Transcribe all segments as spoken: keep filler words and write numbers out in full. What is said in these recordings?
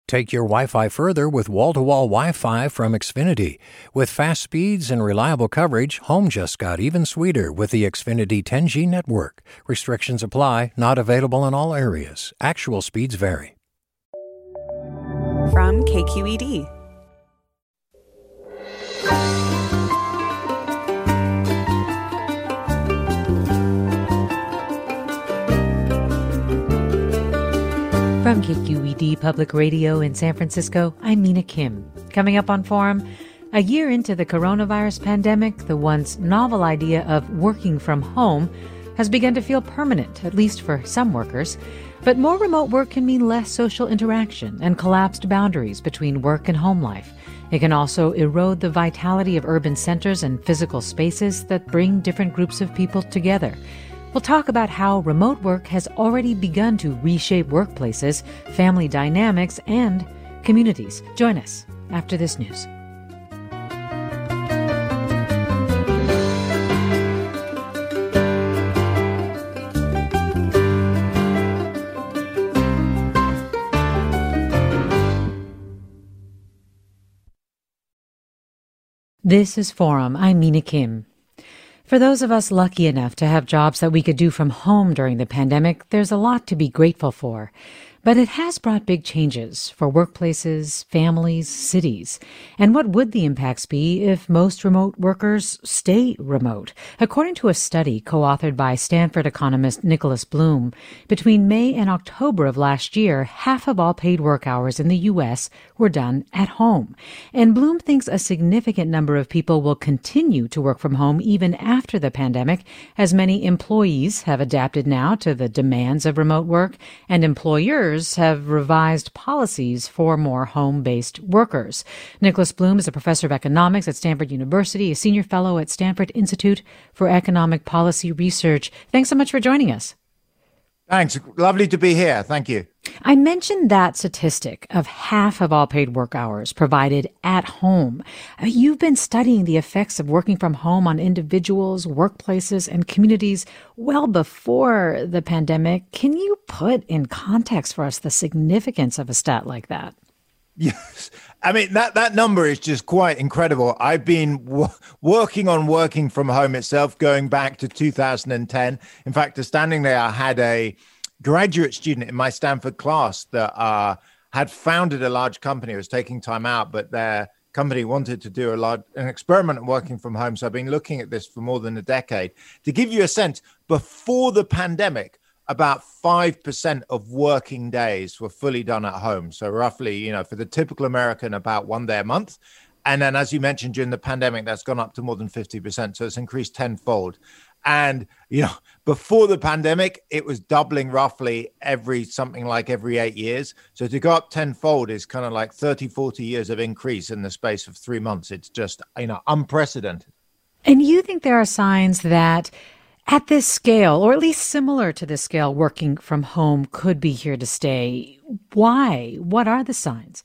Take your Wi-Fi further with wall-to-wall Wi-Fi from Xfinity. With fast speeds and reliable coverage, home just got even sweeter with the Xfinity ten G network. Restrictions apply, not available in all areas. Actual speeds vary. From K Q E D. From K Q E D Public Radio in San Francisco, I'm Mina Kim. Coming up on Forum, a year into the coronavirus pandemic, the once novel idea of working from home has begun to feel permanent, at least for some workers. But more remote work can mean less social interaction and collapsed boundaries between work and home life. It can also erode the vitality of urban centers and physical spaces that bring different groups of people together. We'll talk about how remote work has already begun to reshape workplaces, family dynamics, and communities. Join us after this news. This is Forum. I'm Mina Kim. For those of us lucky enough to have jobs that we could do from home during the pandemic, there's a lot to be grateful for. But it has brought big changes for workplaces, families, cities. And what would the impacts be if most remote workers stay remote? According to a study co-authored by Stanford economist Nicholas Bloom, between May and October of last year, half of all paid work hours in the U S were done at home. And Bloom thinks a significant number of people will continue to work from home even after the pandemic, as many employees have adapted now to the demands of remote work, and employers have revised policies for more home-based workers. Nicholas Bloom is a professor of economics at Stanford University, a senior fellow at Stanford Institute for Economic Policy Research. Thanks so much for joining us. Thanks. Lovely to be here. Thank you. I mentioned that statistic of half of all paid work hours provided at home. You've been studying the effects of working from home on individuals, workplaces, and communities well before the pandemic. Can you put in context for us the significance of a stat like that? Yes. I mean, that, that number is just quite incredible. I've been w- working on working from home itself going back to two thousand ten. In fact, standing there, I had a graduate student in my Stanford class that uh, had founded a large company, was taking time out, but their company wanted to do a large, an experiment of working from home. So I've been looking at this for more than a decade. To give you a sense, before the pandemic, about five percent of working days were fully done at home. So roughly, you know, for the typical American, about one day a month. And then, as you mentioned, during the pandemic, that's gone up to more than fifty percent. So it's increased tenfold. And, you know, before the pandemic, it was doubling roughly every something like every eight years. So to go up tenfold is kind of like thirty, forty years of increase in the space of three months. It's just, you know, unprecedented. And you think there are signs that at this scale, or at least similar to this scale, working from home could be here to stay. Why? What are the signs?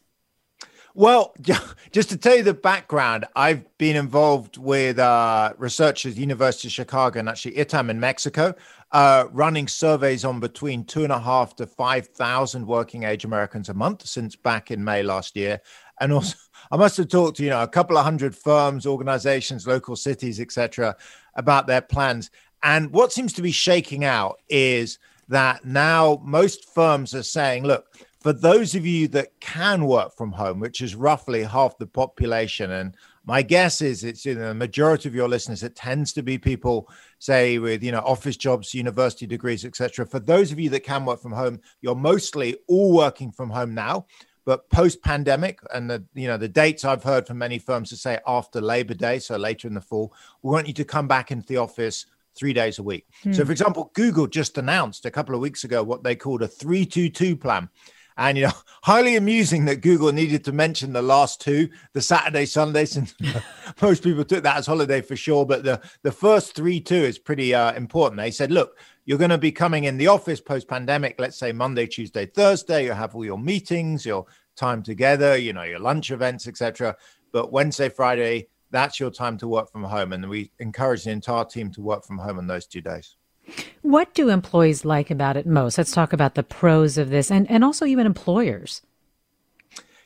Well, just to tell you the background, I've been involved with uh, research at the University of Chicago and actually I T A M in Mexico, uh, running surveys on between two and a half to five thousand working age Americans a month since back in May last year. And also, I must have talked to, you know, a couple of hundred firms, organizations, local cities, et cetera, about their plans. And what seems to be shaking out is that now most firms are saying, look, for those of you that can work from home, which is roughly half the population, and my guess is it's in the majority of your listeners, it tends to be people, say, with, you know, office jobs, university degrees, et cetera. For those of you that can work from home, you're mostly all working from home now. But post-pandemic, and the, you know, the dates I've heard from many firms to say after Labor Day, so later in the fall, we want you to come back into the office three days a week. Hmm. So, for example, Google just announced a couple of weeks ago what they called a three two two plan. And, you know, highly amusing that Google needed to mention the last two, the Saturday, Sundays, and most people took that as holiday for sure. But the, the first three, two is pretty uh, important. They said, look, you're going to be coming in the office post-pandemic, let's say Monday, Tuesday, Thursday. You have all your meetings, your time together, you know, your lunch events, et cetera. But Wednesday, Friday, that's your time to work from home. And we encourage the entire team to work from home on those two days. What do employees like about it most? Let's talk about the pros of this, and, and also even employers.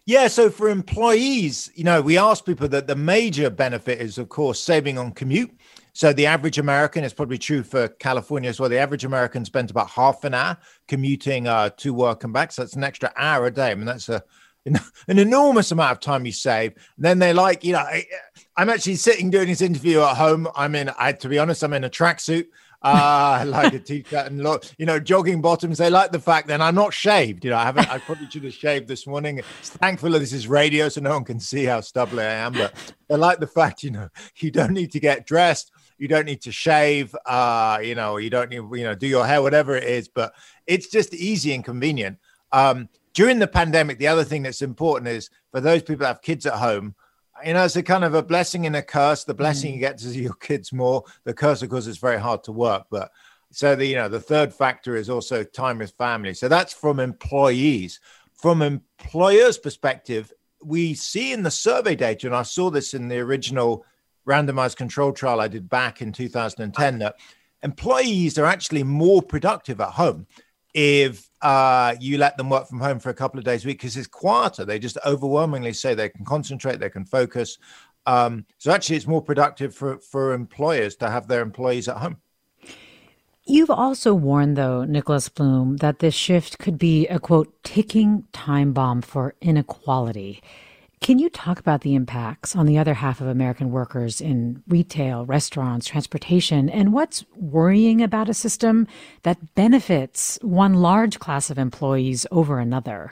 Yeah, so for employees, you know, we ask people that the major benefit is, of course, saving on commute. So the average American, it's probably true for California as well, the average American spends about half an hour commuting uh, to work and back. So that's an extra hour a day. I mean, that's a an enormous amount of time you save. And then they like, you know, I, I'm actually sitting doing this interview at home. I'm in, I, to be honest, I'm in a tracksuit. Uh, I like a t-shirt and look, you know, jogging bottoms. They like the fact that I'm not shaved. You know, I haven't, I probably should have shaved this morning. Thankfully, this is radio, so no one can see how stubbly I am. But they like the fact, you know, you don't need to get dressed. You don't need to shave, uh, you know, you don't need, you know, do your hair, whatever it is. But it's just easy and convenient. Um, During the pandemic, the other thing that's important is for those people that have kids at home, you know, it's a kind of a blessing and a curse. The blessing mm. you get to see your kids more. The curse, of course, is very hard to work. But so the, you know, the third factor is also time with family. So that's from employees. From employers' perspective, we see in the survey data, and I saw this in the original randomized control trial I did back in two thousand ten, that employees are actually more productive at home if uh, you let them work from home for a couple of days a week, because it's quieter. They just overwhelmingly say they can concentrate, they can focus. Um, so actually, it's more productive for, for employers to have their employees at home. You've also warned, though, Nicholas Bloom, that this shift could be a, quote, ticking time bomb for inequality. Can you talk about the impacts on the other half of American workers in retail, restaurants, transportation, and what's worrying about a system that benefits one large class of employees over another?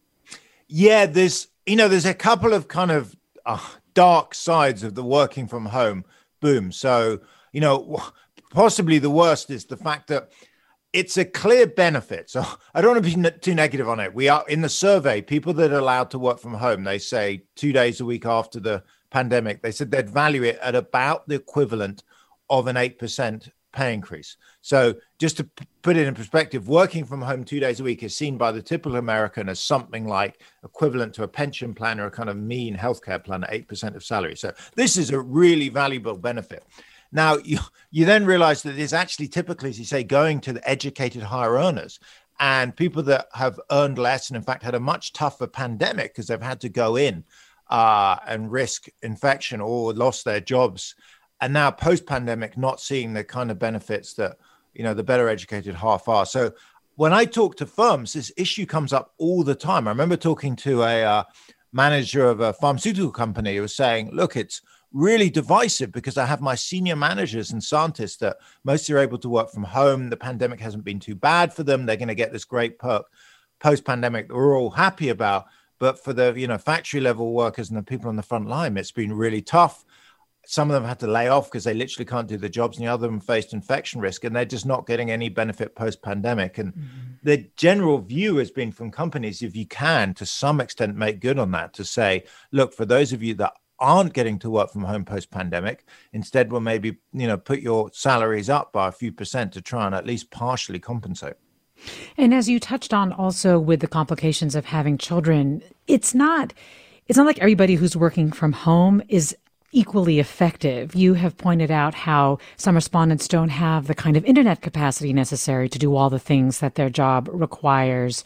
Yeah, there's, you know, there's a couple of kind of uh, dark sides of the working from home boom. So, you know, possibly the worst is the fact that it's a clear benefit. So I don't want to be too negative on it. We are in the survey, people that are allowed to work from home, they say two days a week after the pandemic, they said they'd value it at about the equivalent of an eight percent pay increase. So just to p- put it in perspective, working from home two days a week is seen by the typical American as something like equivalent to a pension plan or a kind of mean healthcare plan at eight percent of salary. So this is a really valuable benefit. Now, you, you then realize that it's actually typically, as you say, going to the educated higher earners and people that have earned less and, in fact, had a much tougher pandemic because they've had to go in uh, and risk infection or lost their jobs. And now post-pandemic, not seeing the kind of benefits that, you know, the better educated half are. So when I talk to firms, this issue comes up all the time. I remember talking to a uh, manager of a pharmaceutical company who was saying, look, it's really divisive because I have my senior managers and scientists that mostly are able to work from home. The pandemic hasn't been too bad for them. They're going to get this great perk post-pandemic that we're all happy about. But for the, you know, factory level workers and the people on the front line, it's been really tough. Some of them had to lay off because they literally can't do the jobs, and the other of them faced infection risk, and they're just not getting any benefit post-pandemic. And mm-hmm. the general view has been from companies, if you can, to some extent, make good on that, to say, look, for those of you that aren't getting to work from home post-pandemic, instead we'll maybe, you know, put your salaries up by a few percent to try and at least partially compensate. And as you touched on also with the complications of having children, it's not, it's not like everybody who's working from home is equally effective. You have pointed out how some respondents don't have the kind of internet capacity necessary to do all the things that their job requires,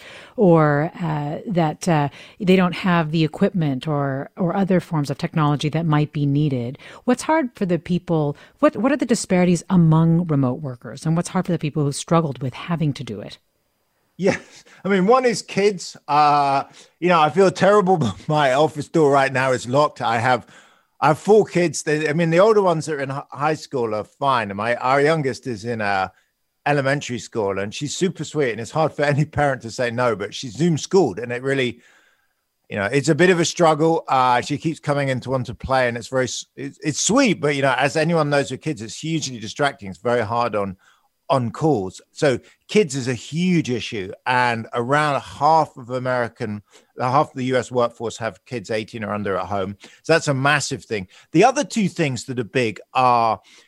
or uh, that uh, they don't have the equipment or or other forms of technology that might be needed. What's hard for the people, what, what are the disparities among remote workers, and what's hard for the people who struggled with having to do it? Yes. I mean, one is kids. Uh, you know, I feel terrible, but my office door right now is locked. I have I have four kids. They, I mean, the older ones that are in high school are fine. And my our youngest is in a elementary school, and she's super sweet. And it's hard for any parent to say no, but she's Zoom schooled, and it really, you know, it's a bit of a struggle. Uh, she keeps coming in to want to play, and it's very, it's, it's sweet. But, you know, as anyone knows with kids, it's hugely distracting. It's very hard on on calls. So kids is a huge issue, and around half of American, half of the U S workforce have kids eighteen or under at home. So that's a massive thing. The other two things that are big are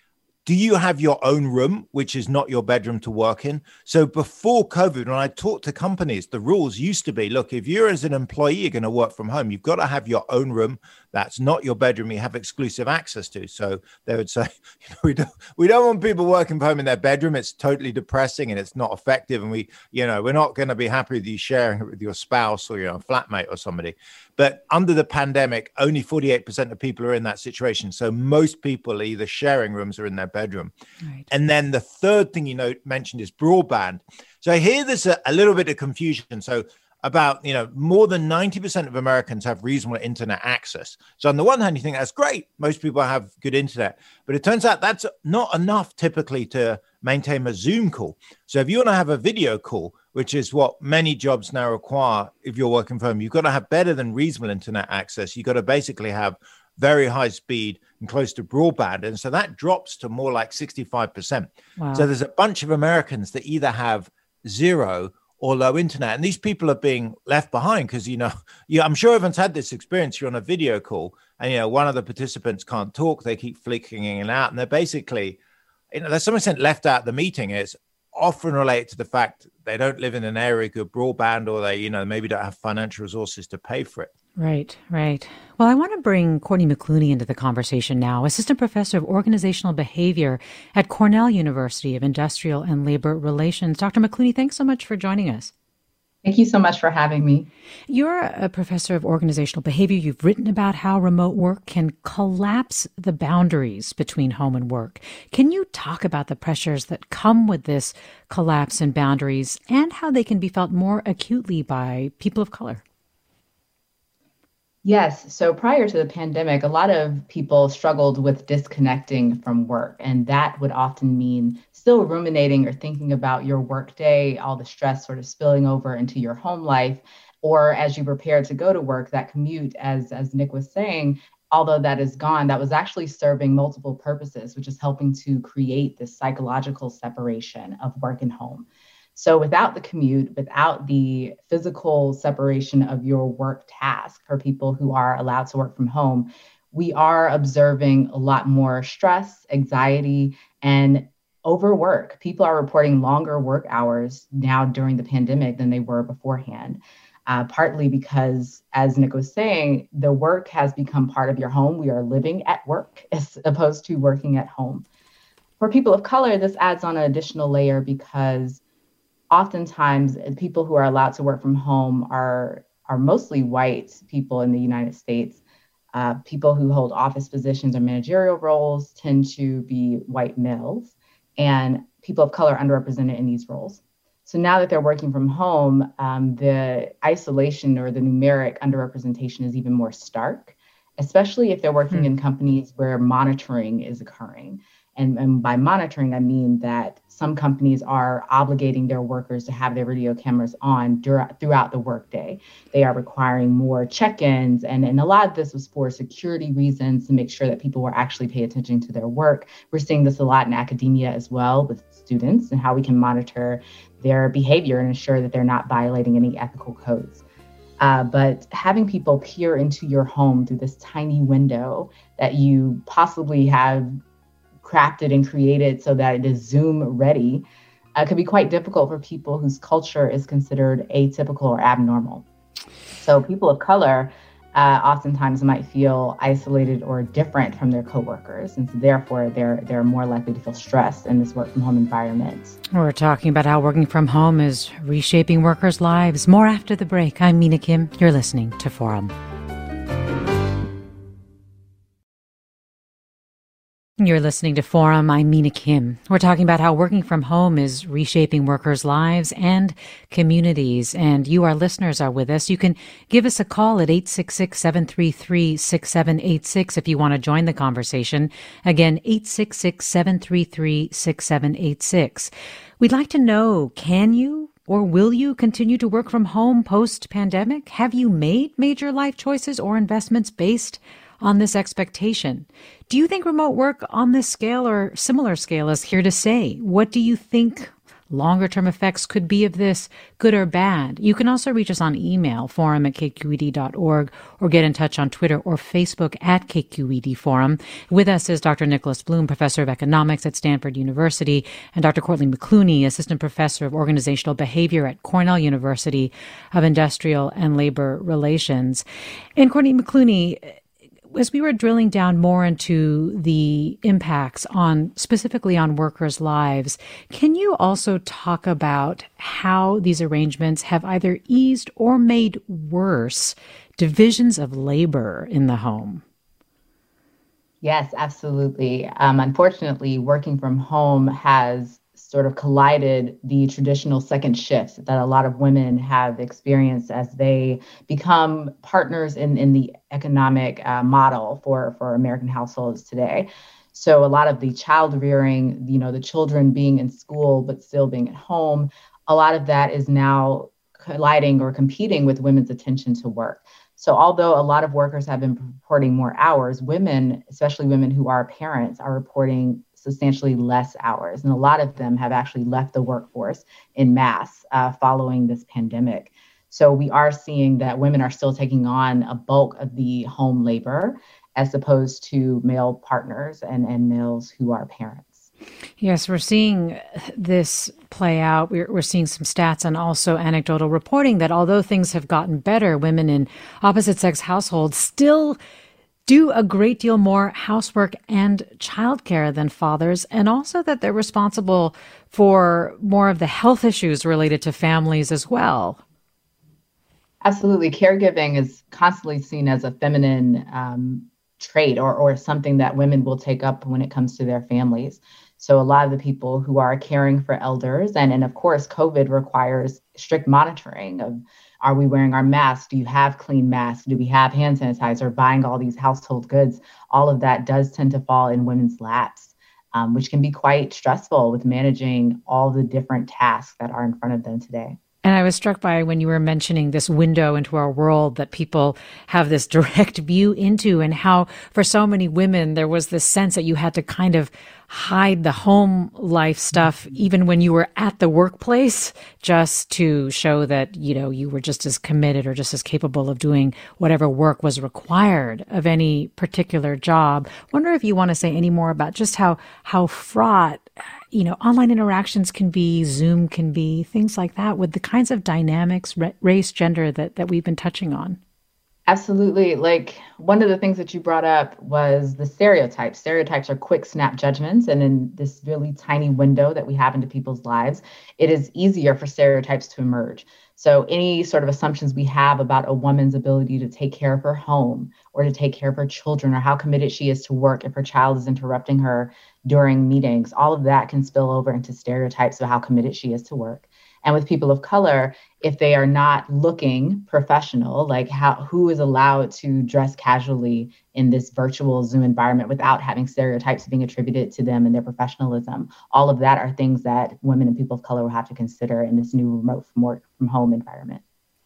do you have your own room, which is not your bedroom to work in? So before COVID, when I talked to companies, the rules used to be, look, if you're as an employee, you're going to work from home, you've got to have your own room. That's not your bedroom you have exclusive access to. So they would say, you know, we don't, we don't want people working from home in their bedroom. It's totally depressing and it's not effective. And we, you know, we're not going to be happy with you sharing it with your spouse or, you know, flatmate or somebody. But under the pandemic, only forty-eight percent of people are in that situation. So most people are either sharing rooms or in their bedroom. Right. And then the third thing you know mentioned is broadband. So here there's a, a little bit of confusion. So about, you know, more than ninety percent of Americans have reasonable internet access. So on the one hand, you think that's great. Most people have good internet, but it turns out that's not enough typically to maintain a Zoom call. So if you want to have a video call, which is what many jobs now require if you're working from home, you've got to have better than reasonable internet access. You've got to basically have very high speed and close to broadband. And so that drops to more like sixty-five percent. Wow. So there's a bunch of Americans that either have zero or low internet. And these people are being left behind because, you know, yeah, I'm sure everyone's had this experience. You're on a video call and, you know, one of the participants can't talk. They keep flicking in and out. And they're basically, you know, there's some extent left out the meeting. It's often related to the fact they don't live in an area with good broadband, or they, you know, maybe don't have financial resources to pay for it. Right, right. Well, I want to bring Courtney McClooney into the conversation now, Assistant Professor of Organizational Behavior at Cornell University of Industrial and Labor Relations. Doctor McClooney, thanks so much for joining us. Thank you so much for having me. You're a professor of organizational behavior. You've written about how remote work can collapse the boundaries between home and work. Can you talk about the pressures that come with this collapse in boundaries and how they can be felt more acutely by people of color? Yes. So prior to the pandemic, a lot of people struggled with disconnecting from work, and that would often mean still ruminating or thinking about your workday, all the stress sort of spilling over into your home life, or as you prepare to go to work, that commute, as, as Nick was saying, although that is gone, that was actually serving multiple purposes, which is helping to create this psychological separation of work and home. So without the commute, without the physical separation of your work task for people who are allowed to work from home, we are observing a lot more stress, anxiety, and overwork. People are reporting longer work hours now during the pandemic than they were beforehand, uh, partly because, as Nick was saying, the work has become part of your home. We are living at work as opposed to working at home. For people of color, this adds on an additional layer because oftentimes, people who are allowed to work from home are, are mostly white people in the United States. Uh, people who hold office positions or managerial roles tend to be white males, and people of color are underrepresented in these roles. So now that they're working from home, um, the isolation or the numeric underrepresentation is even more stark, especially if they're working mm-hmm. in companies where monitoring is occurring. And, and by monitoring, I mean that some companies are obligating their workers to have their video cameras on dur- throughout the workday. They are requiring more check-ins. And, and a lot of this was for security reasons to make sure that people were actually paying attention to their work. We're seeing this a lot in academia as well with students and how we can monitor their behavior and ensure that they're not violating any ethical codes. Uh, but having people peer into your home through this tiny window that you possibly have crafted and created so that it is Zoom ready uh, could be quite difficult for people whose culture is considered atypical or abnormal. So people of color uh, oftentimes might feel isolated or different from their coworkers, and so therefore they're they're more likely to feel stressed in this work from home environment. We're talking about how working from home is reshaping workers' lives. More after the break. I'm Mina Kim. You're listening to Forum. You're listening to Forum. I'm Mina Kim. We're talking about how working from home is reshaping workers' lives and communities. And you, our listeners, are with us. You can give us a call at eight six six, seven three three, six seven eight six if you want to join the conversation. Again, eight six six, seven three three, six seven eight six. We'd like to know, can you or will you continue to work from home post-pandemic? Have you made major life choices or investments based on this expectation? Do you think remote work on this scale or similar scale is here to stay? What do you think longer term effects could be of this, good or bad. You can also reach us on email, forum at k q e d dot org, or get in touch on Twitter or Facebook at K Q E D Forum. With us is Doctor Nicholas Bloom, professor of economics at Stanford University, and Doctor Courtney McClooney, assistant professor of organizational behavior at Cornell University of Industrial and Labor Relations. And Courtney McClooney, as we were drilling down more into the impacts on specifically on workers' lives, can you also talk about how these arrangements have either eased or made worse divisions of labor in the home? Yes, absolutely. Um, unfortunately, working from home has sort of collided the traditional second shifts that a lot of women have experienced as they become partners in, in the economic uh, model for, for American households today. So a lot of the child rearing, you know, the children being in school but still being at home, a lot of that is now colliding or competing with women's attention to work. So although a lot of workers have been reporting more hours, women, especially women who are parents, are reporting substantially less hours. And a lot of them have actually left the workforce in mass uh, following this pandemic. So we are seeing that women are still taking on a bulk of the home labor as opposed to male partners and, and males who are parents. Yes, we're seeing this play out. We're, we're seeing some stats and also anecdotal reporting that although things have gotten better, women in opposite sex households still do a great deal more housework and childcare than fathers, and also that they're responsible for more of the health issues related to families as well. Absolutely. Caregiving is constantly seen as a feminine um, trait or, or something that women will take up when it comes to their families. So a lot of the people who are caring for elders, and, and of course, COVID requires strict monitoring of, are we wearing our masks? Do you have clean masks? Do we have hand sanitizer? Buying all these household goods, all of that does tend to fall in women's laps, um, which can be quite stressful with managing all the different tasks that are in front of them today. And I was struck by when you were mentioning this window into our world that people have this direct view into, and how for so many women, there was this sense that you had to kind of hide the home life stuff, even when you were at the workplace, just to show that, you know, you were just as committed or just as capable of doing whatever work was required of any particular job. Wonder if you want to say any more about just how, how fraught, you know, online interactions can be, Zoom can be, things like that, with the kinds of dynamics, race, gender that, that we've been touching on. Absolutely. Like, one of the things that you brought up was the stereotypes. Stereotypes are quick snap judgments. And in this really tiny window that we have into people's lives, it is easier for stereotypes to emerge. So any sort of assumptions we have about a woman's ability to take care of her home or to take care of her children, or how committed she is to work if her child is interrupting her during meetings, all of that can spill over into stereotypes of how committed she is to work. And with people of color, if they are not looking professional, like how who is allowed to dress casually in this virtual Zoom environment without having stereotypes being attributed to them and their professionalism, all of that are things that women and people of color will have to consider in this new remote from work from home environment.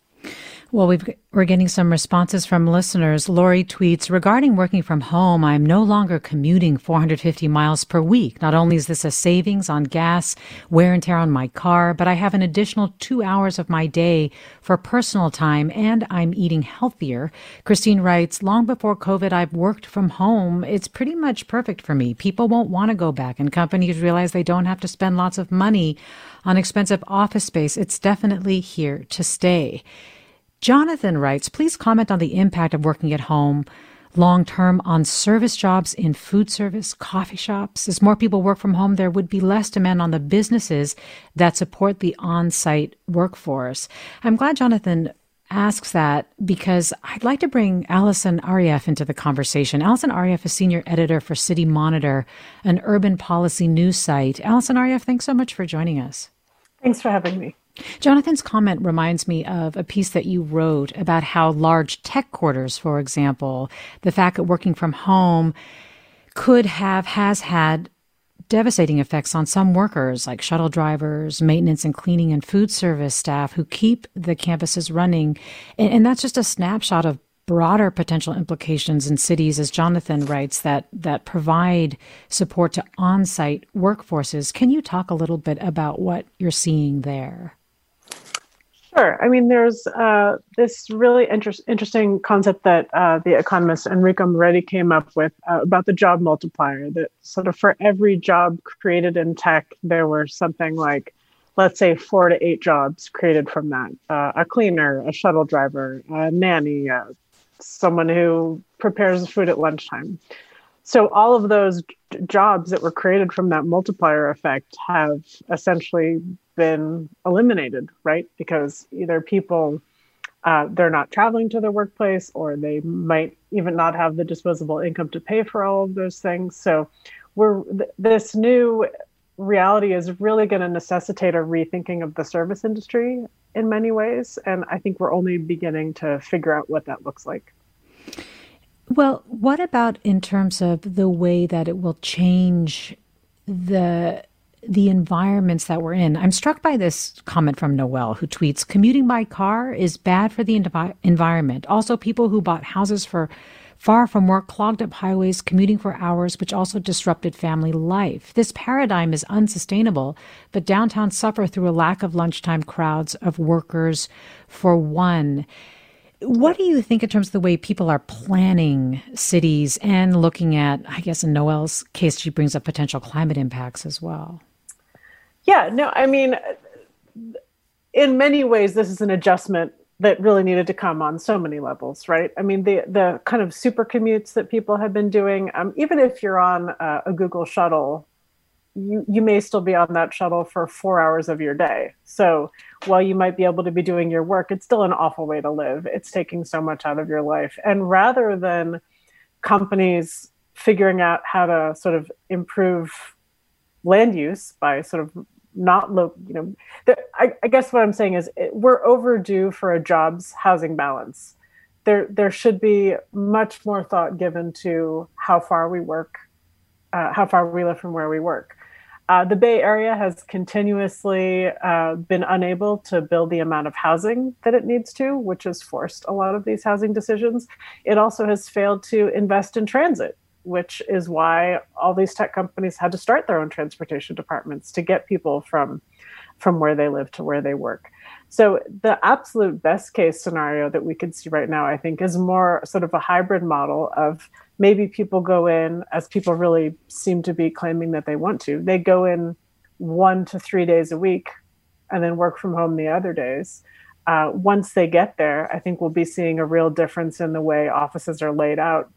Well, we've, we're getting some responses from listeners. Lori tweets, regarding working from home, I'm no longer commuting four hundred fifty miles per week. Not only is this a savings on gas, wear and tear on my car, but I have an additional two hours of my day for personal time, and I'm eating healthier. Christine writes, long before COVID, I've worked from home. It's pretty much perfect for me. People won't want to go back, and companies realize they don't have to spend lots of money on expensive office space. It's definitely here to stay. Jonathan writes, please comment on the impact of working at home long-term on service jobs in food service, coffee shops. As more people work from home, there would be less demand on the businesses that support the on-site workforce. I'm glad Jonathan asks that, because I'd like to bring Allison Arieff into the conversation. Allison Arieff is senior editor for City Monitor, an urban policy news site. Allison Arieff, thanks so much for joining us. Thanks for having me. Jonathan's comment reminds me of a piece that you wrote about how large tech quarters, for example, the fact that working from home could have, has had devastating effects on some workers like shuttle drivers, maintenance and cleaning and food service staff who keep the campuses running. And, and that's just a snapshot of broader potential implications in cities, as Jonathan writes, that, that provide support to on-site workforces. Can you talk a little bit about what you're seeing there? Sure. I mean, there's uh, this really inter- interesting concept that uh, the economist Enrico Moretti came up with uh, about the job multiplier, that sort of for every job created in tech, there were something like, let's say, four to eight jobs created from that. Uh, a cleaner, a shuttle driver, a nanny, uh, someone who prepares food at lunchtime. So all of those j- jobs that were created from that multiplier effect have essentially been eliminated, right? Because either people, uh, they're not traveling to their workplace, or they might even not have the disposable income to pay for all of those things. So we're th- this new reality is really going to necessitate a rethinking of the service industry in many ways. And I think we're only beginning to figure out what that looks like. Well, what about in terms of the way that it will change the the environments that we're in? I'm struck by this comment from Noel, who tweets, "Commuting by car is bad for the envi- environment. Also, people who bought houses for far from work clogged up highways, commuting for hours, which also disrupted family life. This paradigm is unsustainable, but downtowns suffer through a lack of lunchtime crowds of workers, for one." What do you think in terms of the way people are planning cities and looking at, I guess in Noel's case, she brings up potential climate impacts as well? Yeah, no, I mean, in many ways, this is an adjustment that really needed to come on so many levels, right? I mean, the the kind of super commutes that people have been doing, um, even if you're on a, a Google shuttle, you, you may still be on that shuttle for four hours of your day. So while you might be able to be doing your work, it's still an awful way to live. It's taking so much out of your life. And rather than companies figuring out how to sort of improve land use by sort of not look, you know, the, I, I guess what I'm saying is it, we're overdue for a jobs housing balance. There, there should be much more thought given to how far we work, uh, how far we live from where we work. Uh, the Bay Area has continuously uh, been unable to build the amount of housing that it needs to, which has forced a lot of these housing decisions. It also has failed to invest in transit, which is why all these tech companies had to start their own transportation departments to get people from, from where they live to where they work. So the absolute best case scenario that we could see right now, I think, is more sort of a hybrid model of maybe people go in, as people really seem to be claiming that they want to, they go in one to three days a week and then work from home the other days. Uh, once they get there, I think we'll be seeing a real difference in the way offices are laid out.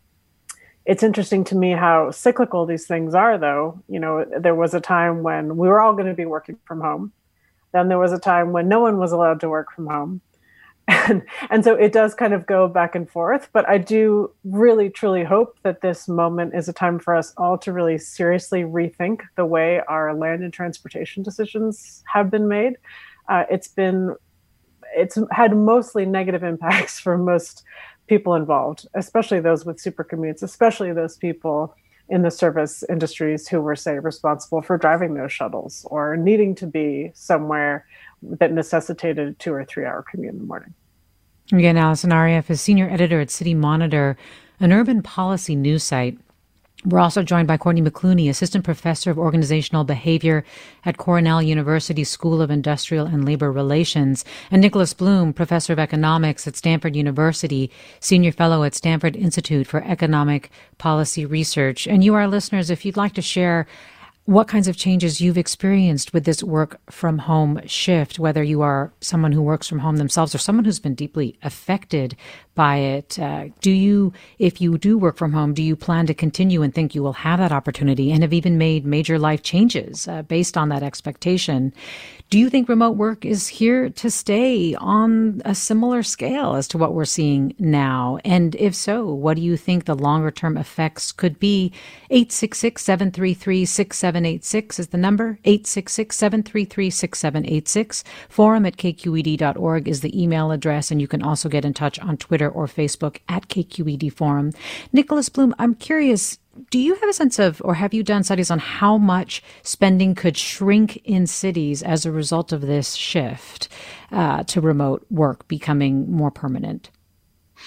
It's interesting to me how cyclical these things are, though. You know, there was a time when we were all going to be working from home. Then there was a time when no one was allowed to work from home. And, and so it does kind of go back and forth. But I do really, truly hope that this moment is a time for us all to really seriously rethink the way our land and transportation decisions have been made. Uh, it's been, it's had mostly negative impacts for most people involved, especially those with super commutes, especially those people in the service industries who were, say, responsible for driving those shuttles or needing to be somewhere that necessitated a two or three hour commute in the morning. Again, Allison Arieff is senior editor at City Monitor, an urban policy news site. We're also joined by Courtney McClooney, assistant professor of organizational behavior at Cornell University School of Industrial and Labor Relations, and Nicholas Bloom, professor of economics at Stanford University, senior fellow at Stanford Institute for Economic Policy Research. And you, our listeners, if you'd like to share what kinds of changes you've experienced with this work from home shift, whether you are someone who works from home themselves or someone who's been deeply affected by it. Uh, do you, if you do work from home, do you plan to continue and think you will have that opportunity and have even made major life changes uh, based on that expectation? Do you think remote work is here to stay on a similar scale as to what we're seeing now? And if so, what do you think the longer term effects could be? eight six six, seven three three, six seven eight six is the number. eight six six, seven three three, six seven eight six. Forum at k q e d dot org is the email address. And you can also get in touch on Twitter or Facebook at K Q E D Forum. Nicholas Bloom, I'm curious, do you have a sense of, or have you done studies on how much spending could shrink in cities as a result of this shift uh, to remote work becoming more permanent?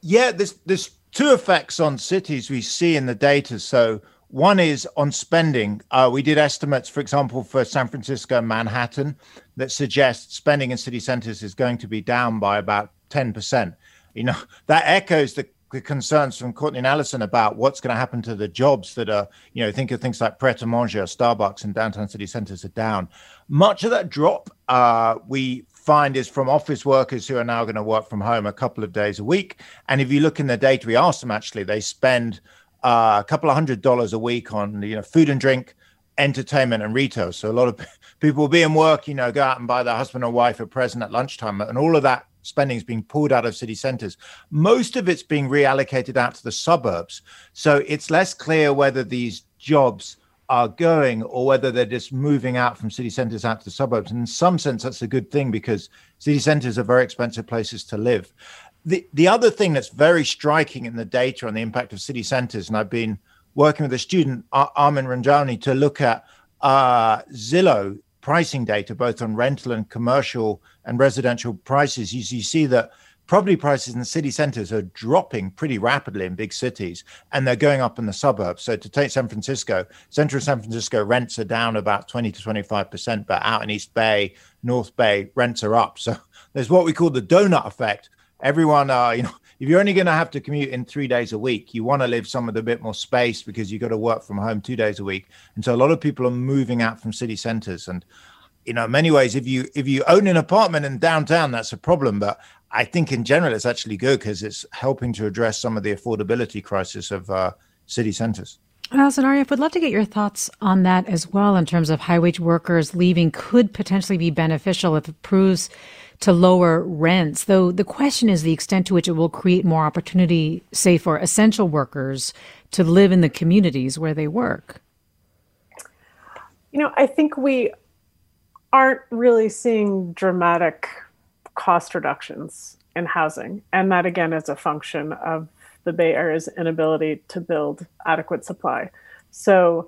Yeah, there's there's two effects on cities we see in the data. So one is on spending. Uh, we did estimates, for example, for San Francisco and Manhattan that suggest spending in city centers is going to be down by about ten percent. You know, that echoes the, the concerns from Courtney and Allison about what's going to happen to the jobs that are, you know, think of things like Pret-a-Manger, Starbucks in downtown city centers are down. Much of that drop uh, we find is from office workers who are now going to work from home a couple of days a week. And if you look in the data, we asked them actually, they spend uh, a couple of hundred dollars a week on, you know, food and drink, entertainment and retail. So a lot of people will be in work, you know, go out and buy their husband or wife a present at lunchtime, and all of that spending is being pulled out of city centers. Most of it's being reallocated out to the suburbs. So it's less clear whether these jobs are going or whether they're just moving out from city centers out to the suburbs. And in some sense, that's a good thing because city centers are very expensive places to live. The, the other thing that's very striking in the data on the impact of city centers, and I've been working with a student, Ar- Armin Ranjani, to look at uh, Zillow pricing data, both on rental and commercial and residential prices. You, you see that property prices in the city centers are dropping pretty rapidly in big cities, and they're going up in the suburbs. So to take San Francisco, central San Francisco rents are down about twenty to twenty-five percent, but out in East Bay, North Bay, rents are up. So there's what we call the donut effect. Everyone, uh, you know, if you're only going to have to commute in three days a week, you want to live some with a bit more space because you've got to work from home two days a week. And so a lot of people are moving out from city centers. And, you know, in many ways, if you if you own an apartment in downtown, that's a problem. But I think in general, it's actually good because it's helping to address some of the affordability crisis of uh, city centers. Allison, Arif, would love to get your thoughts on that as well in terms of high wage workers leaving could potentially be beneficial if it proves to lower rents, though the question is the extent to which it will create more opportunity, say, for essential workers to live in the communities where they work. You know, I think we aren't really seeing dramatic cost reductions in housing. And that, again, is a function of the Bay Area's inability to build adequate supply. So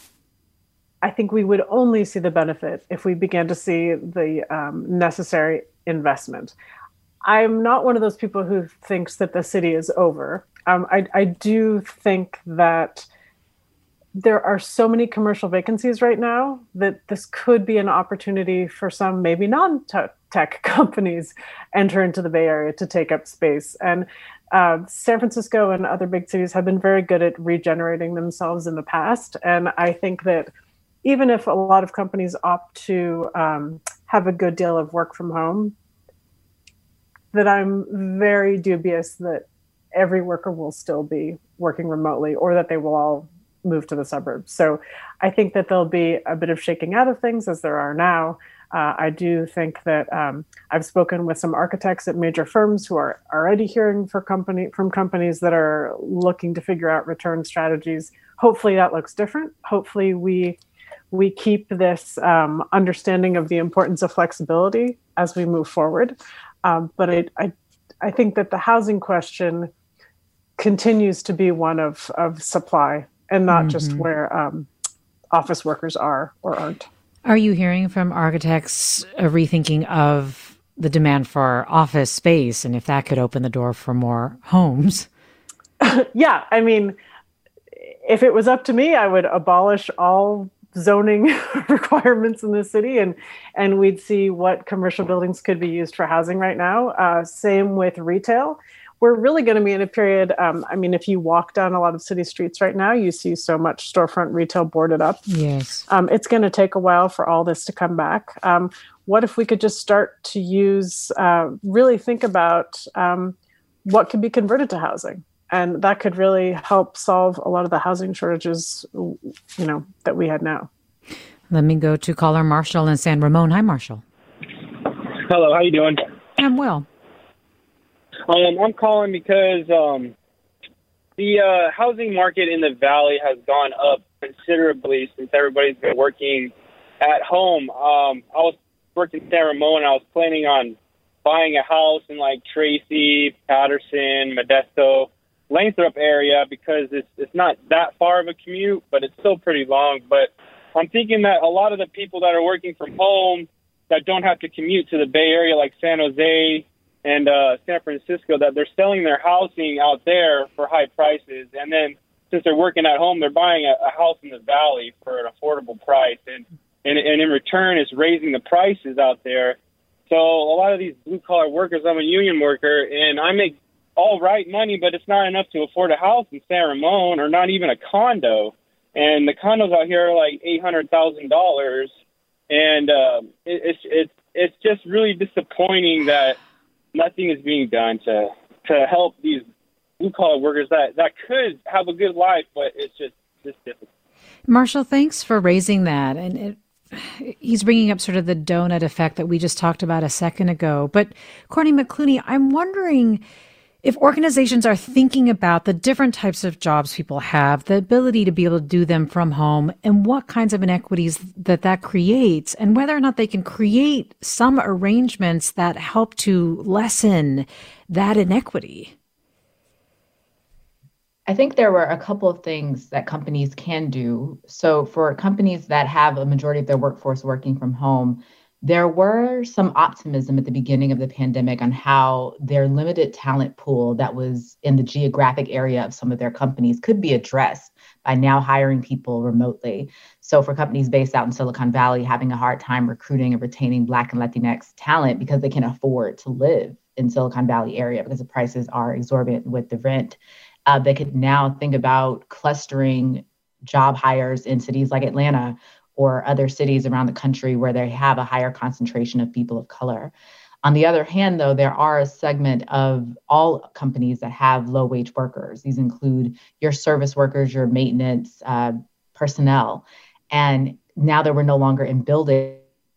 I think we would only see the benefit if we began to see the um, necessary investment. I'm not one of those people who thinks that the city is over. Um, I, I do think that there are so many commercial vacancies right now that this could be an opportunity for some maybe non-tech companies enter into the Bay Area to take up space. And uh, San Francisco and other big cities have been very good at regenerating themselves in the past. And I think that even if a lot of companies opt to um, have a good deal of work from home, that I'm very dubious that every worker will still be working remotely or that they will all move to the suburbs. So I think that there'll be a bit of shaking out of things as there are now. Uh, I do think that um, I've spoken with some architects at major firms who are already hearing for company, from companies that are looking to figure out return strategies. Hopefully that looks different. Hopefully we we keep this um, understanding of the importance of flexibility as we move forward. Um, but I, I, I think that the housing question continues to be one of, of supply and not mm-hmm. just where um, office workers are or aren't. Are you hearing from architects a rethinking of the demand for office space and if that could open the door for more homes? Yeah, I mean, if it was up to me, I would abolish all zoning requirements in the city and and we'd see what commercial buildings could be used for housing right now. Uh, same with retail. We're really going to be in a period, um, I mean, if you walk down a lot of city streets right now, you see so much storefront retail boarded up. Yes. Um, it's going to take a while for all this to come back. Um, what if we could just start to use, uh, really think about um, what could be converted to housing? And that could really help solve a lot of the housing shortages, you know, that we had now. Let me go to caller Marshall in San Ramon. Hi, Marshall. Hello, how you doing? I'm well. Um, I'm calling because um, the uh, housing market in the Valley has gone up considerably since everybody's been working at home. Um, I was working in San Ramon. I was planning on buying a house in like Tracy, Patterson, Modesto, Lathrop area because it's it's not that far of a commute, but it's still pretty long. But I'm thinking that a lot of the people that are working from home that don't have to commute to the Bay Area, like San Jose, and uh, San Francisco that they're selling their housing out there for high prices, and then since they're working at home, they're buying a, a house in the valley for an affordable price, and, and and in return, it's raising the prices out there. So a lot of these blue-collar workers, I'm a union worker, and I make all right money, but it's not enough to afford a house in San Ramon or not even a condo. And the condos out here are like eight hundred thousand dollars, and uh, it, it's it's it's just really disappointing that nothing is being done to to help these blue-collar workers that, that could have a good life, but it's just, just difficult. Marshall, thanks for raising that. And it, he's bringing up sort of the donut effect that we just talked about a second ago. But Courtney McClooney, I'm wondering if organizations are thinking about the different types of jobs people have, the ability to be able to do them from home, and what kinds of inequities that that creates, and whether or not they can create some arrangements that help to lessen that inequity. I think there were a couple of things that companies can do. So for companies that have a majority of their workforce working from home, there were some optimism at the beginning of the pandemic on how their limited talent pool that was in the geographic area of some of their companies could be addressed by now hiring people remotely. So for companies based out in Silicon Valley having a hard time recruiting and retaining Black and Latinx talent because they can afford to live in Silicon Valley area because the prices are exorbitant with the rent. Uh, they could now think about clustering job hires in cities like Atlanta or other cities around the country where they have a higher concentration of people of color. On the other hand, though, there are a segment of all companies that have low-wage workers. These include your service workers, your maintenance uh, personnel. And now that we're no longer in building.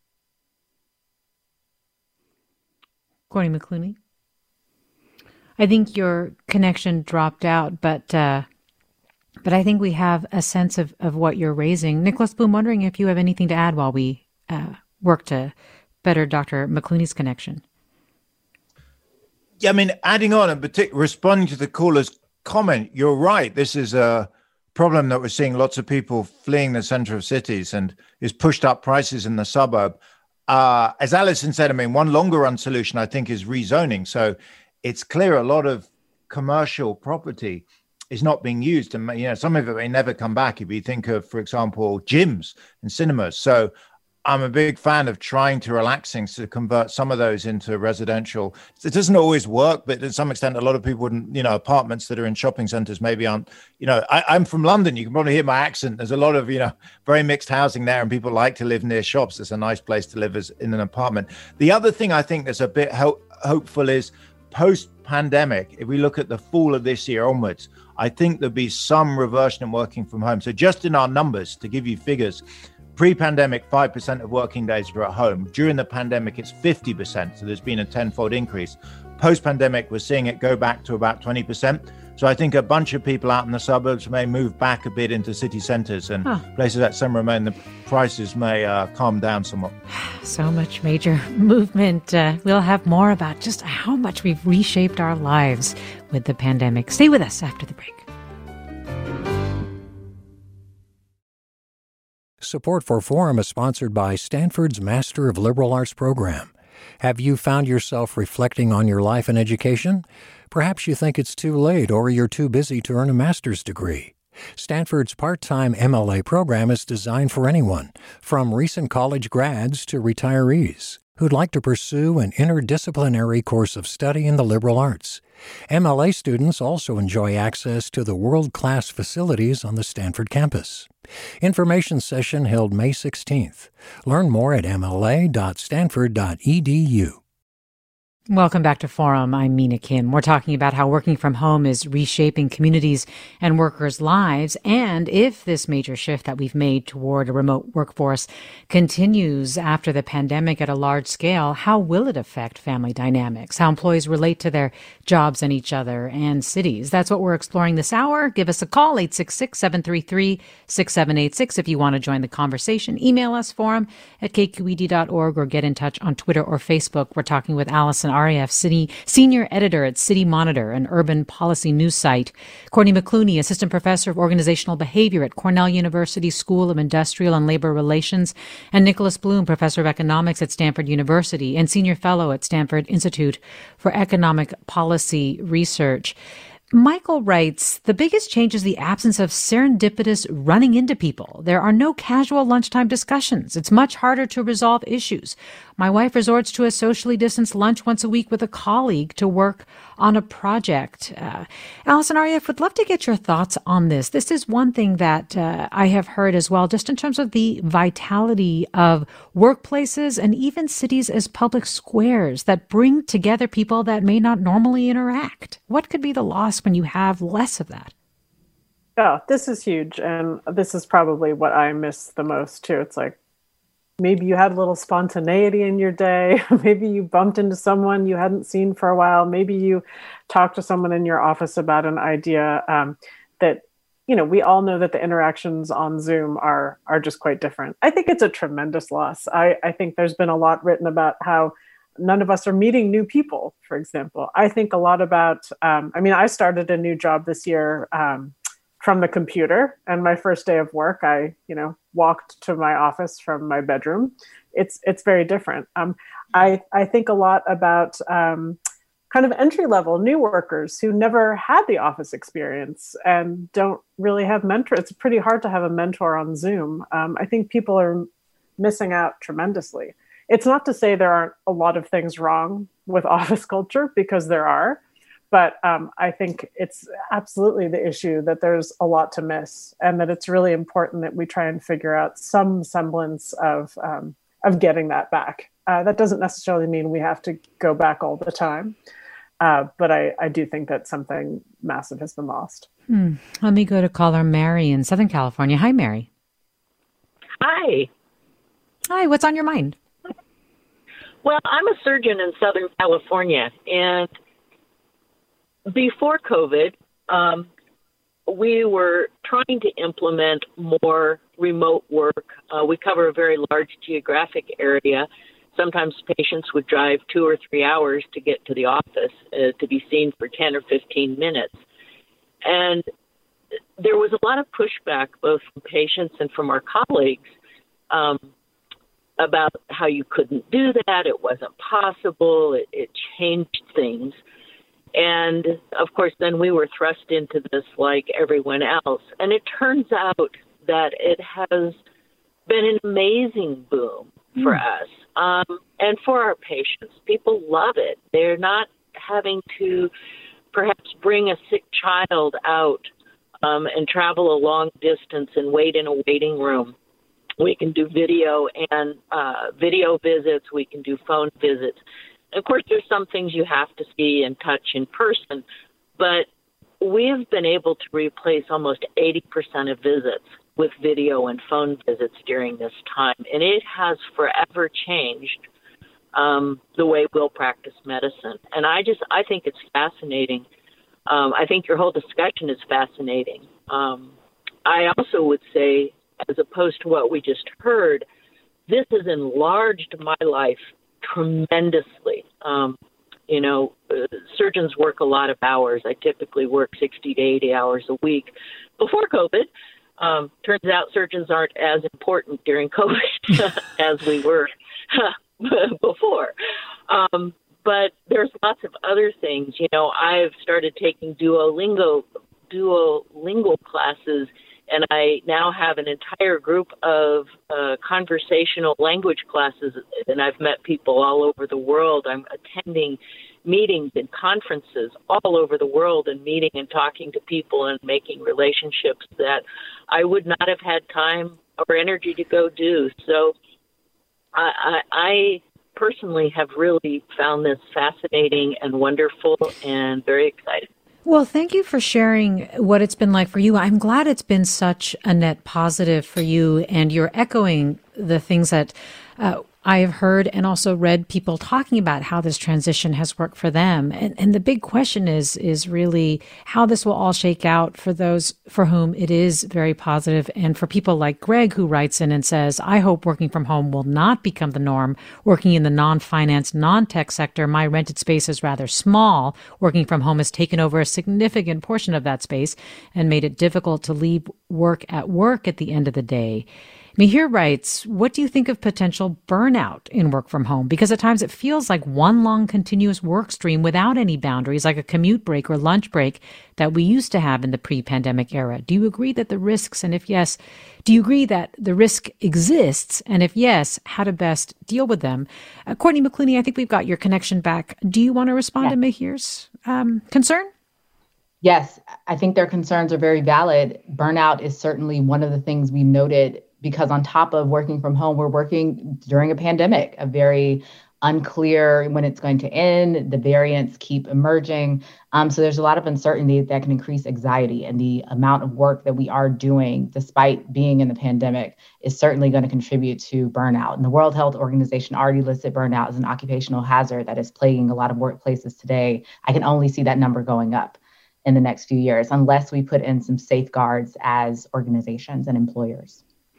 Courtney McClooney? I think your connection dropped out, but uh, but I think we have a sense of, of what you're raising. Nicholas Bloom, wondering if you have anything to add while we uh, work to better Doctor McClooney's connection. Yeah, I mean, adding on and partic- responding to the caller's comment, you're right. This is a problem that we're seeing lots of people fleeing the center of cities and is pushed up prices in the suburb. Uh, as Alison said, I mean, one longer run solution, I think, is rezoning. So it's clear a lot of commercial property is not being used. And, you know, some of it may never come back. If you think of, for example, gyms and cinemas. So I'm a big fan of trying to relax things to convert some of those into residential. It doesn't always work, but to some extent, a lot of people wouldn't, you know, apartments that are in shopping centers maybe aren't, you know, I, I'm from London. You can probably hear my accent. There's a lot of, you know, very mixed housing there and people like to live near shops. It's a nice place to live as in an apartment. The other thing I think that's a bit ho- hopeful is post-pandemic, if we look at the fall of this year onwards, I think there'll be some reversion in working from home. So just in our numbers, to give you figures, pre-pandemic, five percent of working days were at home. During the pandemic, it's fifty percent. So there's been a tenfold increase. Post-pandemic, we're seeing it go back to about twenty percent. So I think a bunch of people out in the suburbs may move back a bit into city centers and huh. places that some remain, the prices may uh, calm down somewhat. So much major movement. Uh, we'll have more about just how much we've reshaped our lives with the pandemic. Stay with us after the break. Support for Forum is sponsored by Stanford's Master of Liberal Arts program. Have you found yourself reflecting on your life and education? Perhaps you think it's too late or you're too busy to earn a master's degree. Stanford's part-time M L A program is designed for anyone, from recent college grads to retirees, who'd like to pursue an interdisciplinary course of study in the liberal arts. M L A students also enjoy access to the world-class facilities on the Stanford campus. Information session held May sixteenth. Learn more at m l a dot stanford dot e d u. Welcome back to Forum. I'm Mina Kim. We're talking about how working from home is reshaping communities and workers' lives, and if this major shift that we've made toward a remote workforce continues after the pandemic at a large scale, how will it affect family dynamics, how employees relate to their jobs and each other and cities? That's what we're exploring this hour. Give us a call, eight six six, seven three three, six seven eight six, if you want to join the conversation. Email us, forum at k q e d dot org, or get in touch on Twitter or Facebook. We're talking with Alison Arieff, City, senior editor at City Monitor, an urban policy news site. Courtney McClooney, assistant professor of organizational behavior at Cornell University School of Industrial and Labor Relations, and Nicholas Bloom, professor of economics at Stanford University and senior fellow at Stanford Institute for Economic Policy Research. Michael writes, the biggest change is the absence of serendipitous running into people. There are no casual lunchtime discussions. It's much harder to resolve issues. My wife resorts to a socially distanced lunch once a week with a colleague to work on a project. Uh, Allison Arieff, would love to get your thoughts on this. This is one thing that uh, I have heard as well, just in terms of the vitality of workplaces and even cities as public squares that bring together people that may not normally interact. What could be the loss when you have less of that? Oh, this is huge. And this is probably what I miss the most too. It's like, maybe you had a little spontaneity in your day. Maybe you bumped into someone you hadn't seen for a while. Maybe you talked to someone in your office about an idea um, that, you know, we all know that the interactions on Zoom are are just quite different. I think it's a tremendous loss. I, I think there's been a lot written about how none of us are meeting new people, for example. I think a lot about, um, I mean, I started a new job this year um, from the computer, and my first day of work, I, you know, walked to my office from my bedroom. It's it's very different. Um, I I think a lot about um, kind of entry level new workers who never had the office experience and don't really have mentors. It's pretty hard to have a mentor on Zoom. Um, I think people are missing out tremendously. It's not to say there aren't a lot of things wrong with office culture, because there are. But um, I think it's absolutely the issue that there's a lot to miss, and that it's really important that we try and figure out some semblance of um, of getting that back. Uh, that doesn't necessarily mean we have to go back all the time, uh, but I, I do think that something massive has been lost. Hmm. Let me go to caller Mary in Southern California. Hi, Mary. Hi. Hi, what's on your mind? Well, I'm a surgeon in Southern California, and before COVID, um, we were trying to implement more remote work. Uh, we cover a very large geographic area. Sometimes patients would drive two or three hours to get to the office uh, to be seen for ten or fifteen minutes. And there was a lot of pushback, both from patients and from our colleagues, um, about how you couldn't do that. It wasn't possible. It, it changed things. And, of course, then we were thrust into this like everyone else. And it turns out that it has been an amazing boom mm. for us um, and for our patients. People love it. They're not having to perhaps bring a sick child out um, and travel a long distance and wait in a waiting room. We can do video and uh, video visits. We can do phone visits. Of course, there's some things you have to see and touch in person, but we've been able to replace almost eighty percent of visits with video and phone visits during this time, and it has forever changed um, the way we'll practice medicine. And I just, I think it's fascinating. Um, I think your whole discussion is fascinating. Um, I also would say, as opposed to what we just heard, this has enlarged my life tremendously. Um, you know, uh, surgeons work a lot of hours. I typically work sixty to eighty hours a week. Before COVID, um, turns out surgeons aren't as important during COVID as we were before. Um, but there's lots of other things. You know, I've started taking Duolingo, Duolingo classes, and I now have an entire group of uh, conversational language classes, and I've met people all over the world. I'm attending meetings and conferences all over the world and meeting and talking to people and making relationships that I would not have had time or energy to go do. So I, I, I personally have really found this fascinating and wonderful and very exciting. Well, thank you for sharing what it's been like for you. I'm glad it's been such a net positive for you, and you're echoing the things that uh, I have heard and also read people talking about how this transition has worked for them. And, and the big question is, is really how this will all shake out for those for whom it is very positive. And for people like Greg, who writes in and says, I hope working from home will not become the norm. Working in the non-finance, non-tech sector, my rented space is rather small. Working from home has taken over a significant portion of that space and made it difficult to leave work at work at the end of the day. Mihir writes, what do you think of potential burnout in work from home? Because at times it feels like one long continuous work stream without any boundaries, like a commute break or lunch break that we used to have in the pre-pandemic era. Do you agree that the risks, and if yes, do you agree that the risk exists? And if yes, how to best deal with them? Uh, Courtney McClooney, I think we've got your connection back. Do you want to respond yeah. to Mihir's um, concern? Yes, I think their concerns are very valid. Burnout is certainly one of the things we noted, because on top of working from home, we're working during a pandemic, a very unclear when it's going to end. The variants keep emerging. Um, so there's a lot of uncertainty that can increase anxiety, and the amount of work that we are doing, despite being in the pandemic, is certainly going to contribute to burnout. And the World Health Organization already listed burnout as an occupational hazard that is plaguing a lot of workplaces today. I can only see that number going up in the next few years, unless we put in some safeguards as organizations and employers.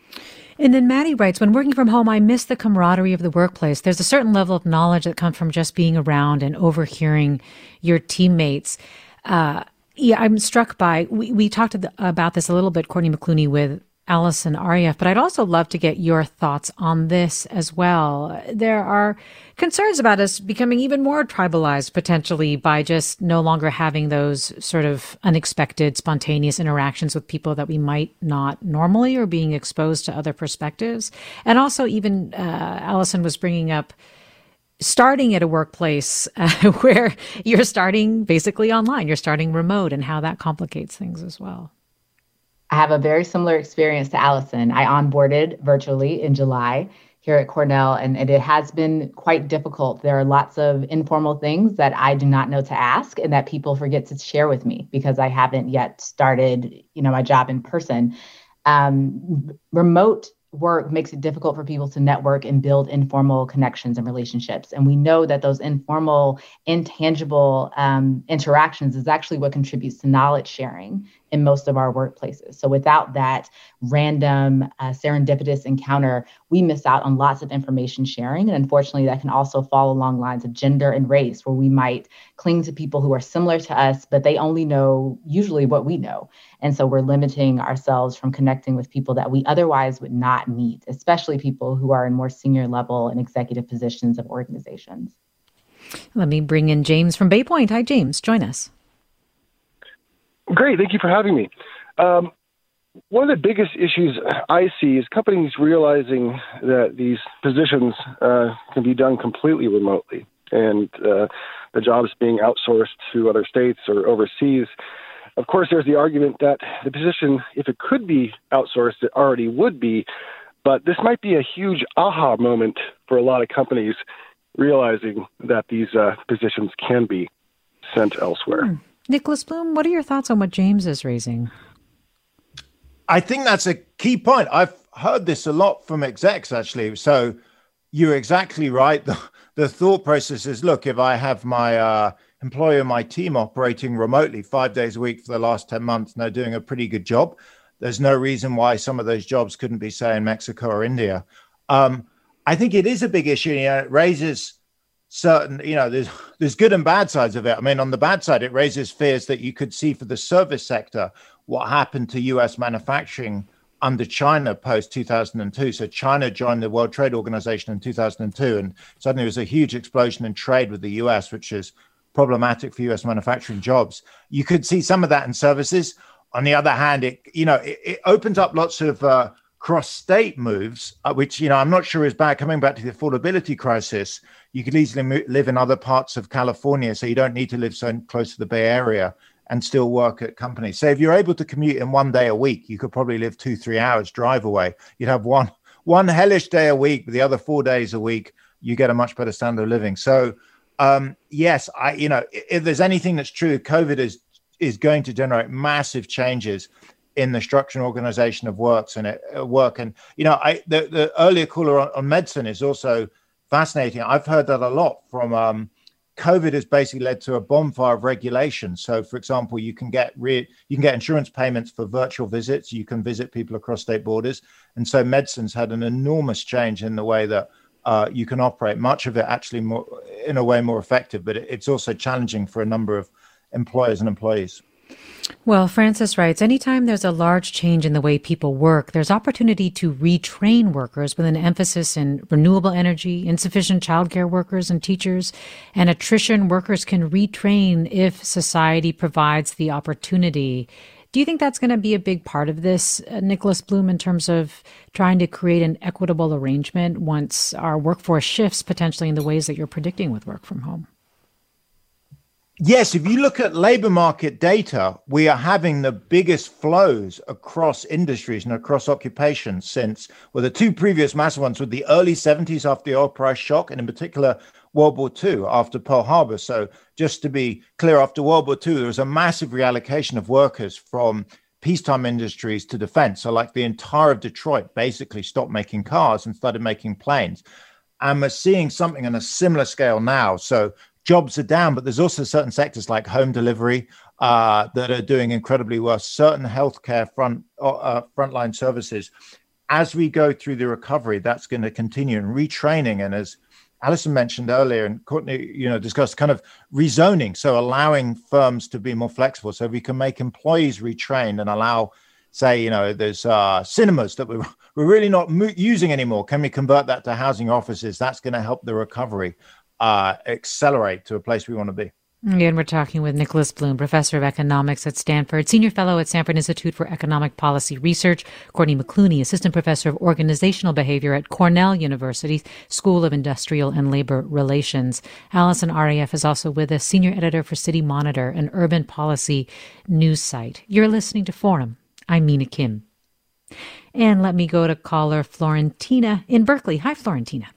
And then Maddie writes, when working from home, I miss the camaraderie of the workplace. There's a certain level of knowledge that comes from just being around and overhearing your teammates. Uh, yeah, I'm struck by, we, we talked about this a little bit, Courtney McClooney, with Allison Arieff, but I'd also love to get your thoughts on this as well. There are concerns about us becoming even more tribalized potentially by just no longer having those sort of unexpected, spontaneous interactions with people that we might not normally, or being exposed to other perspectives. And also even uh, Allison was bringing up starting at a workplace uh, where you're starting basically online, you're starting remote, and how that complicates things as well. I have a very similar experience to Allison. I onboarded virtually in July here at Cornell, and it has been quite difficult. There are lots of informal things that I do not know to ask and that people forget to share with me because I haven't yet started, you know, my job in person. Um, remote work makes it difficult for people to network and build informal connections and relationships. And we know that those informal, intangible um, interactions is actually what contributes to knowledge sharing in most of our workplaces. So without that random uh, serendipitous encounter, we miss out on lots of information sharing. And unfortunately, that can also fall along lines of gender and race, where we might cling to people who are similar to us, but they only know usually what we know. And so we're limiting ourselves from connecting with people that we otherwise would not meet, especially people who are in more senior level and executive positions of organizations. Let me bring in James from Bay Point. Hi, James. Join us. Great. Thank you for having me. Um, one of the biggest issues I see is companies realizing that these positions uh, can be done completely remotely, and uh, the jobs being outsourced to other states or overseas. Of course, there's the argument that the position, if it could be outsourced, it already would be. But this might be a huge aha moment for a lot of companies realizing that these uh, positions can be sent elsewhere. Hmm. Nicholas Bloom, what are your thoughts on what James is raising? I think that's a key point. I've heard this a lot from execs, actually. So you're exactly right. The, the thought process is, look, if I have my uh, employer, my team operating remotely five days a week for the last ten months, and they're doing a pretty good job, there's no reason why some of those jobs couldn't be, say, in Mexico or India. Um, I think it is a big issue. You know, it raises certain, you know, there's there's good and bad sides of it. I mean, on the bad side, it raises fears that you could see for the service sector what happened to U S manufacturing under China post two thousand two. So China joined the World Trade Organization in two thousand two, and suddenly there was a huge explosion in trade with the U S, which is problematic for U S manufacturing jobs. You could see some of that in services. On the other hand, it, you know, it, it opens up lots of uh, cross-state moves, uh, which, you know, I'm not sure is bad. Coming back to the affordability crisis, you could easily mo- live in other parts of California, so you don't need to live so close to the Bay Area and still work at companies. So if you're able to commute in one day a week, you could probably live two, three hours drive away. You'd have one one hellish day a week, but the other four days a week, you get a much better standard of living. So um, yes, I, you know, if there's anything that's true, COVID is is going to generate massive changes in the structure and organization of works and uh, work. And, you know, I the, the earlier caller on, on medicine is also fascinating. I've heard that a lot from um, COVID has basically led to a bonfire of regulation. So, for example, you can get re- you can get insurance payments for virtual visits. You can visit people across state borders. And so medicine's had an enormous change in the way that uh, you can operate, much of it actually more in a way more effective, but it, it's also challenging for a number of employers and employees. Well, Francis writes, anytime there's a large change in the way people work, there's opportunity to retrain workers with an emphasis in renewable energy, insufficient childcare workers and teachers, and attrition workers can retrain if society provides the opportunity. Do you think that's going to be a big part of this, uh, Nicholas Bloom, in terms of trying to create an equitable arrangement once our workforce shifts potentially in the ways that you're predicting with work from home? Yes, if you look at labor market data, we are having the biggest flows across industries and across occupations since, well, the two previous massive ones were the early seventies after the oil price shock, and in particular, World War Two after Pearl Harbor. So just to be clear, after World War Two, there was a massive reallocation of workers from peacetime industries to defense. So like the entire of Detroit basically stopped making cars and started making planes. And we're seeing something on a similar scale now. So jobs are down, but there's also certain sectors like home delivery uh, that are doing incredibly well, certain healthcare front uh, frontline services. As we go through the recovery, that's going to continue, and retraining. And as Alison mentioned earlier, and Courtney, you know, discussed kind of rezoning, so allowing firms to be more flexible, so we can make employees retrain and allow, say, you know, there's uh, cinemas that we're, we're really not mo- using anymore. Can we convert that to housing offices? That's going to help the recovery uh, accelerate to a place we want to be. Again, we're talking with Nicholas Bloom, professor of economics at Stanford, senior fellow at Stanford Institute for Economic Policy Research, Courtney McClooney, assistant professor of organizational behavior at Cornell University School of Industrial and Labor Relations. Alison Arieff is also with us, senior editor for City Monitor, an urban policy news site. You're listening to Forum. I'm Mina Kim. And let me go to caller Florentina in Berkeley. Hi, Florentina.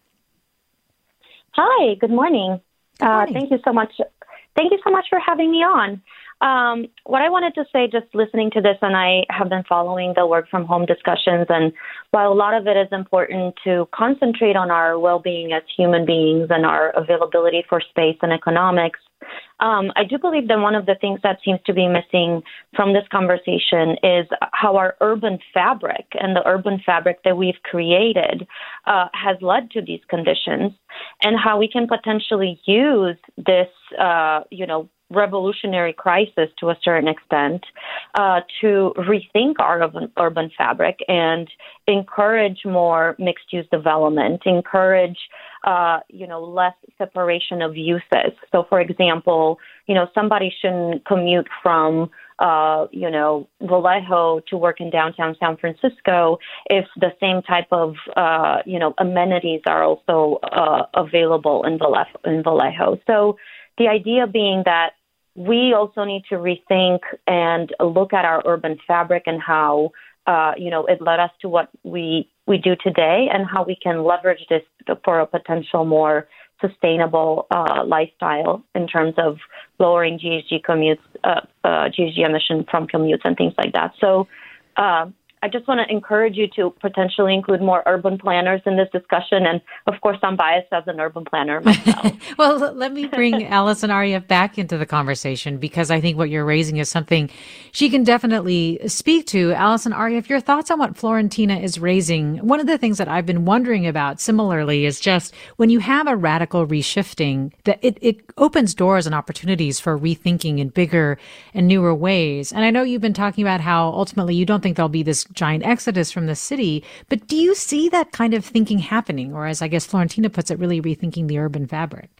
Hi, good morning. Good morning. Uh, thank you so much. Thank you so much for having me on. Um, what I wanted to say, just listening to this, and I have been following the work from home discussions, and while a lot of it is important to concentrate on our well-being as human beings and our availability for space and economics, um, I do believe that one of the things that seems to be missing from this conversation is how our urban fabric and the urban fabric that we've created uh, has led to these conditions, and how we can potentially use this, uh, you know, revolutionary crisis to a certain extent uh, to rethink our urban, urban fabric and encourage more mixed-use development, encourage, uh, you know, less separation of uses. So, for example, you know, somebody shouldn't commute from Uh, you know, Vallejo to work in downtown San Francisco if the same type of, uh, you know, amenities are also uh, available in Vallejo, in Vallejo. So the idea being that we also need to rethink and look at our urban fabric and how, uh, you know, it led us to what we, we do today, and how we can leverage this for a potential more sustainable uh, lifestyle in terms of lowering G H G commutes, uh, uh, G H G emission from commutes and things like that. So uh, I just want to encourage you to potentially include more urban planners in this discussion. And of course, I'm biased as an urban planner myself. Well, let me bring Alison Arieff back into the conversation, because I think what you're raising is something she can definitely speak to. Alison Arieff, your thoughts on what Florentina is raising. One of the things that I've been wondering about similarly is just when you have a radical reshifting, that it, it opens doors and opportunities for rethinking in bigger and newer ways. And I know you've been talking about how ultimately you don't think there'll be this giant exodus from the city, but do you see that kind of thinking happening? Or as I guess Florentina puts it, really rethinking the urban fabric?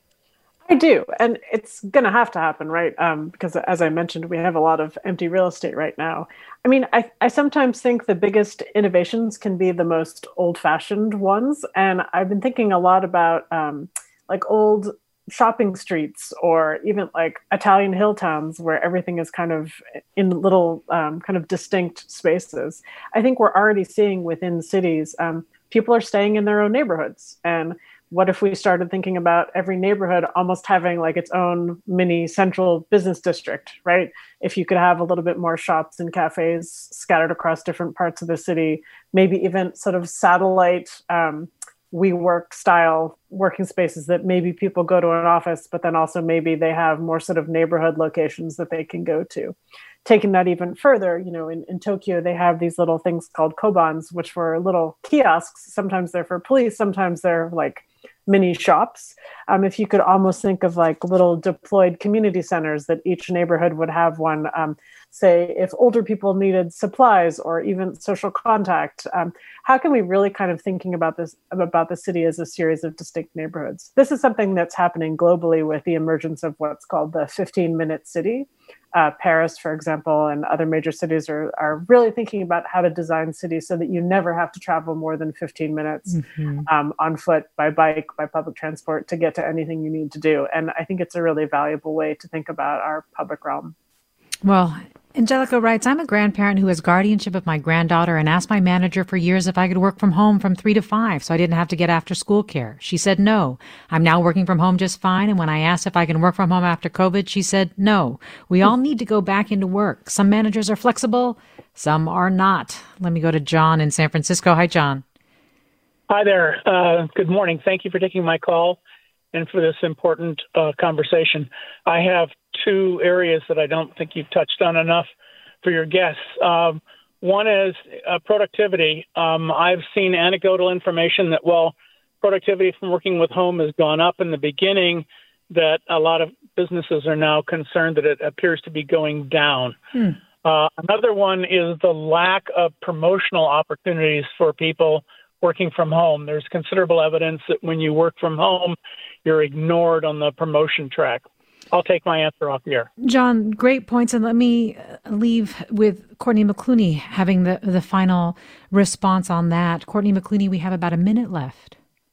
I do. And it's going to have to happen, right? Um, because as I mentioned, we have a lot of empty real estate right now. I mean, I, I sometimes think the biggest innovations can be the most old-fashioned ones. And I've been thinking a lot about um, like old shopping streets, or even like Italian hill towns where everything is kind of in little um, kind of distinct spaces. I think we're already seeing within cities, um, people are staying in their own neighborhoods, and what if we started thinking about every neighborhood almost having like its own mini central business district, right? If you could have a little bit more shops and cafes scattered across different parts of the city, maybe even sort of satellite um, WeWork style working spaces that maybe people go to an office, but then also maybe they have more sort of neighborhood locations that they can go to. Taking that even further, you know, in, in Tokyo, they have these little things called kobans, which were little kiosks. Sometimes they're for police, sometimes they're like mini shops. Um, if you could almost think of like little deployed community centers that each neighborhood would have one, um, say if older people needed supplies or even social contact, um, how can we really kind of thinking about this, about the city as a series of distinct neighborhoods? This is something that's happening globally with the emergence of what's called the fifteen minute city. Uh, Paris, for example, and other major cities are, are really thinking about how to design cities so that you never have to travel more than fifteen minutes mm-hmm. um, on foot, by bike, by public transport to get to anything you need to do. And I think it's a really valuable way to think about our public realm. Well, Angelica writes, I'm a grandparent who has guardianship of my granddaughter and asked my manager for years if I could work from home from three to five so I didn't have to get after school care. She said no. I'm now working from home just fine. And when I asked if I can work from home after COVID, she said no. We all need to go back into work. Some managers are flexible, some are not. Let me go to John in San Francisco. Hi, John. Hi there. Uh, good morning. Thank you for taking my call and for this important uh, conversation. I have two areas that I don't think you've touched on enough for your guests. Um, one is uh, productivity. Um, I've seen anecdotal information that while productivity from working with home has gone up in the beginning, that a lot of businesses are now concerned that it appears to be going down. Hmm. Uh, another one is the lack of promotional opportunities for people working from home. There's considerable evidence that when you work from home, you're ignored on the promotion track. I'll take my answer off here. John, great points. And let me leave with Courtney McClooney having the, the final response on that. Courtney McClooney, we have about a minute left.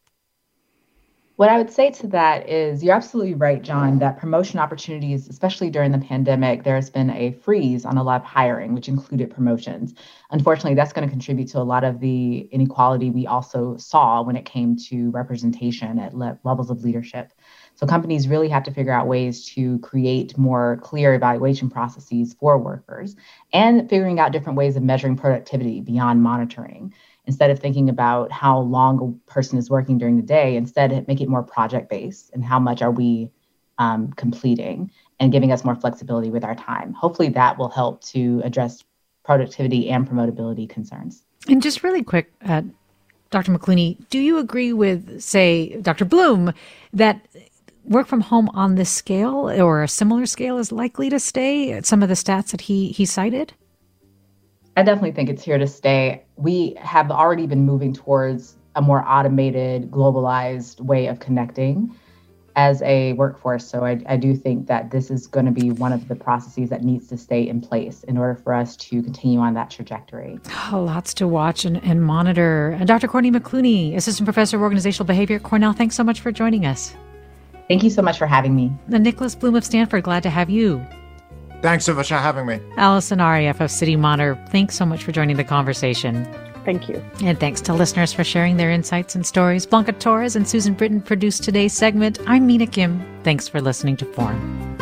What I would say to that is you're absolutely right, John, that promotion opportunities, especially during the pandemic, there's been a freeze on a lot of hiring, which included promotions. Unfortunately, that's going to contribute to a lot of the inequality we also saw when it came to representation at le- levels of leadership. So companies really have to figure out ways to create more clear evaluation processes for workers and figuring out different ways of measuring productivity beyond monitoring. Instead of thinking about how long a person is working during the day, instead make it more project-based and how much are we um, completing and giving us more flexibility with our time. Hopefully that will help to address productivity and promotability concerns. And just really quick, uh, Doctor McClooney, do you agree with, say, Doctor Bloom, that work from home on this scale or a similar scale is likely to stay at some of the stats that he, he cited? I definitely think it's here to stay. We have already been moving towards a more automated, globalized way of connecting as a workforce. So I, I do think that this is going to be one of the processes that needs to stay in place in order for us to continue on that trajectory. Oh, lots to watch and, and monitor. And Doctor Courtney McClooney, Assistant Professor of Organizational Behavior at Cornell, thanks so much for joining us. Thank you so much for having me. And Nicholas Bloom of Stanford, glad to have you. Thanks so much for having me. Allison Arief of City Monitor, thanks so much for joining the conversation. Thank you. And thanks to listeners for sharing their insights and stories. Blanca Torres and Susan Britton produced today's segment. I'm Mina Kim. Thanks for listening to Forum.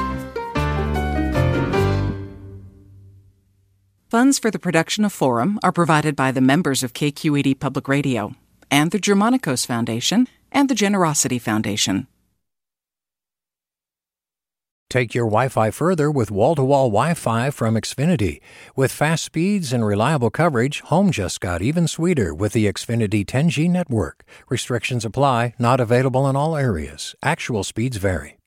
Funds for the production of Forum are provided by the members of K Q E D Public Radio and the Germanicos Foundation and the Generosity Foundation. Take your Wi-Fi further with wall-to-wall Wi-Fi from Xfinity. With fast speeds and reliable coverage, home just got even sweeter with the Xfinity ten G network. Restrictions apply, not available in all areas. Actual speeds vary.